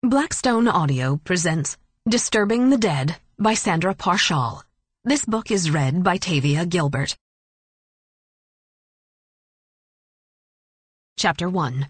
Blackstone Audio presents Disturbing the Dead by Sandra Parshall. This book is read by Tavia Gilbert. Chapter 1.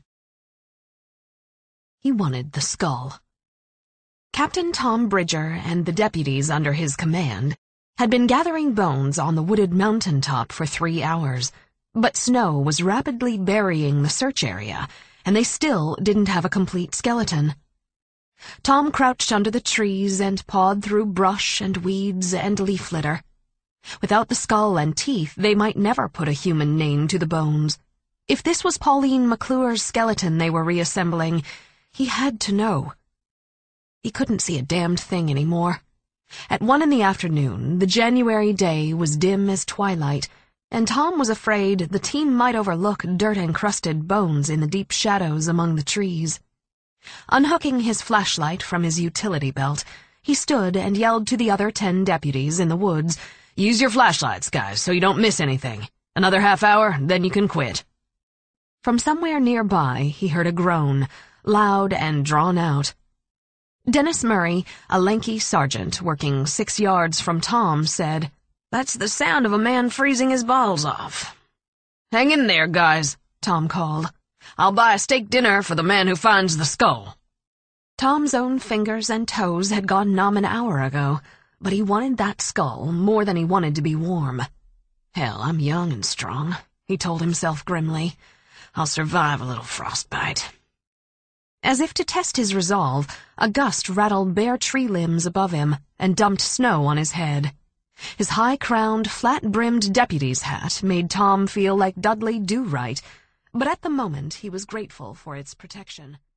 He wanted the skull. Captain Tom Bridger and the deputies under his command had been gathering bones on the wooded mountaintop for 3 hours, but snow was rapidly burying the search area, and they still didn't have a complete skeleton. Tom crouched under the trees and pawed through brush and weeds and leaf litter. Without the skull and teeth, they might never put a human name to the bones. If this was Pauline McClure's skeleton they were reassembling, he had to know. He couldn't see a damned thing anymore. At 1 in the afternoon, the January day was dim as twilight, and Tom was afraid the team might overlook dirt-encrusted bones in the deep shadows among the trees. Unhooking his flashlight from his utility belt, he stood and yelled to the other 10 deputies in the woods, "Use your flashlights, guys, so you don't miss anything. Another half hour, then you can quit." From somewhere nearby, he heard a groan, loud and drawn out. Dennis Murray, a lanky sergeant working 6 yards from Tom, said, "That's the sound of a man freezing his balls off." "Hang in there, guys," Tom called. "I'll buy a steak dinner for the man who finds the skull." Tom's own fingers and toes had gone numb an hour ago, but he wanted that skull more than he wanted to be warm. "Hell, I'm young and strong," he told himself grimly. "I'll survive a little frostbite." As if to test his resolve, a gust rattled bare tree limbs above him and dumped snow on his head. His high-crowned, flat-brimmed deputy's hat made Tom feel like Dudley Do-Right, but at the moment he was grateful for its protection.